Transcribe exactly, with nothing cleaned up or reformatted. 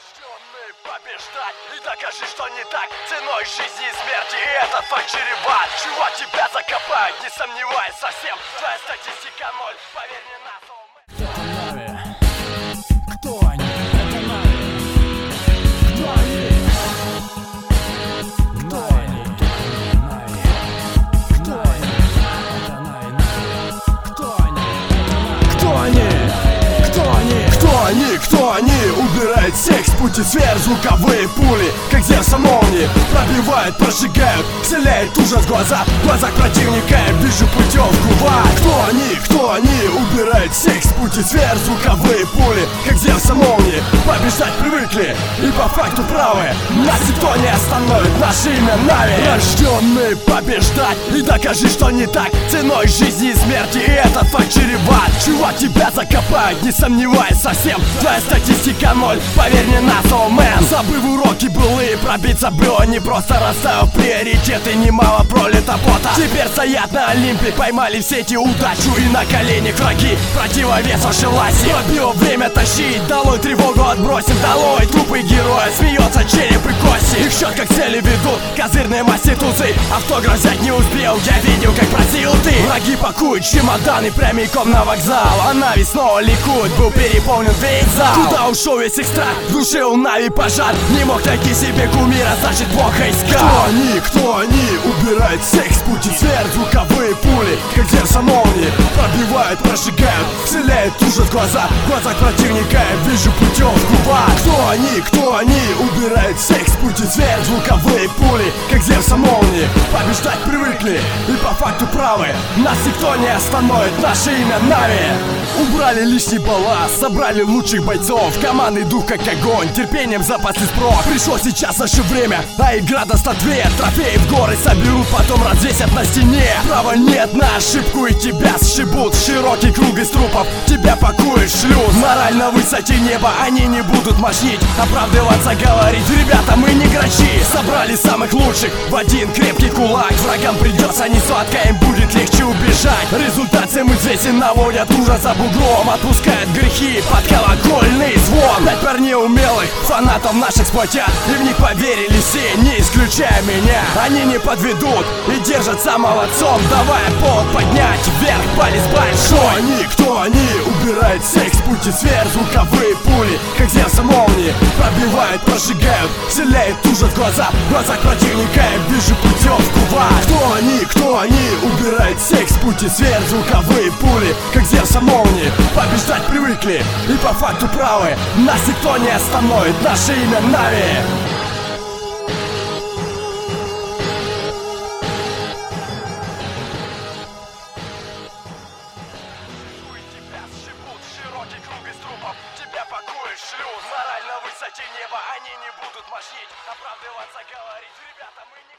Рожденный побеждать, и докажи, что не так. Ценой жизни и смерти, и этот факт чреват. Чего тебя закопают, не сомневаюсь совсем. Твоя статистика ноль, поверь мне на слово. Это Нави. Кто они? Это Нави. Кто они? Кто они? Нави. Кто они? Это Нави, Нави. Кто они? Кто они? Кто они? Кто они? Кто они? Убирают секс, пути сфер, звуковые пули, как зеркало молнии. Пробивают, прожигают, вселяет ужас в глаза. В глазах противника я вижу путевку в ад. Кто они? Кто они? Убирают секс, пути сфер, звуковые пули, как зеркало молнии. Побеждать привыкли и по факту правы. Нас никто не остановит, наше имя Нави. Рожденный побеждать, и докажи, что не так. Ценой жизни и смерти, и этот факт чреват. Чего тебя закопают, не сомневаюсь совсем. Твоя статистика ноль, поверь мне на слово, мэн. Забыв уроки былые, пробиться было не просто. Расставив приоритеты, немало пролито пота. Теперь стоят на Олимпе, поймали в сети удачу. И на коленях враги, противовес ошеласи. Пробило время тащить, долой тревогу отбросим. Долой трупы героя, смеется череп и кости. Их счет как цели ведут, козырные масти-тузы. Автограф взять не успел, я видел, как просил ты. Враги пакуют чемоданы прямиком на вокзал. А Нави снова ликует, был переполнен весь зал. Куда ушел весь их страх, в душе у Нави пожар. Не мог найти себе кумира, значит плохо искал. Кто они? Кто они? Убирают секс, пути сфер, звуковые пули, как зеркало молнии. Пробивают, прожигают, вселяет ужас в глаза. В глазах противника я вижу путевку в ад. Кто они? Кто они? Убирают секс, пути сфер, звуковые пули, как зеркало молнии. Побеждать привыкли и по факту правы. Нас никто не остановит, наше имя Нави. Убрали лишний балласт, собрали лучших бойцов. Командный дух как огонь, терпением запасли спрок. Пришло сейчас наше время, а игра даст ответ. Трофеи в горы соберут, потом развесят на стене. Права нет на ошибку, и тебя сшибут. Широкий круг из трупов, тебя пакует шлюз. Мораль на высоте неба, они не будут мощнить. Оправдываться, говорить, ребята, мы не грачи. Собрали самых лучших в один крепкий кулак. Врагам придется не сладко, им будет легче убежать. Результат всем известен, наводят ужас об углом. Отпускают грехи под колокольный звон. Пять парней умелых, фанатов наших сплотят. И в них поверили все, не исключая меня. Они не подведут и держатся молодцом. Давай пол поднять, вверх палец большой. Кто они? Кто они? Убирают секс, пути сфер, звуковые пули, как зеркало молнии. Пробивают, прожигают, вселяет ужас в глаза. В глазах противника я вижу путевку в ад. Кто они? Кто они? Убирают секс, пути сфер, звуковые пули, как зеркало молнии. Побеждать привыкли и по факту правы. Нас никто не остановит, наше имя Нави. Широкий круг из трупов, тебя пакует шлюз. Мораль на высоте неба, они не будут мощнить. Оправдываться, говорить, ребята, мы не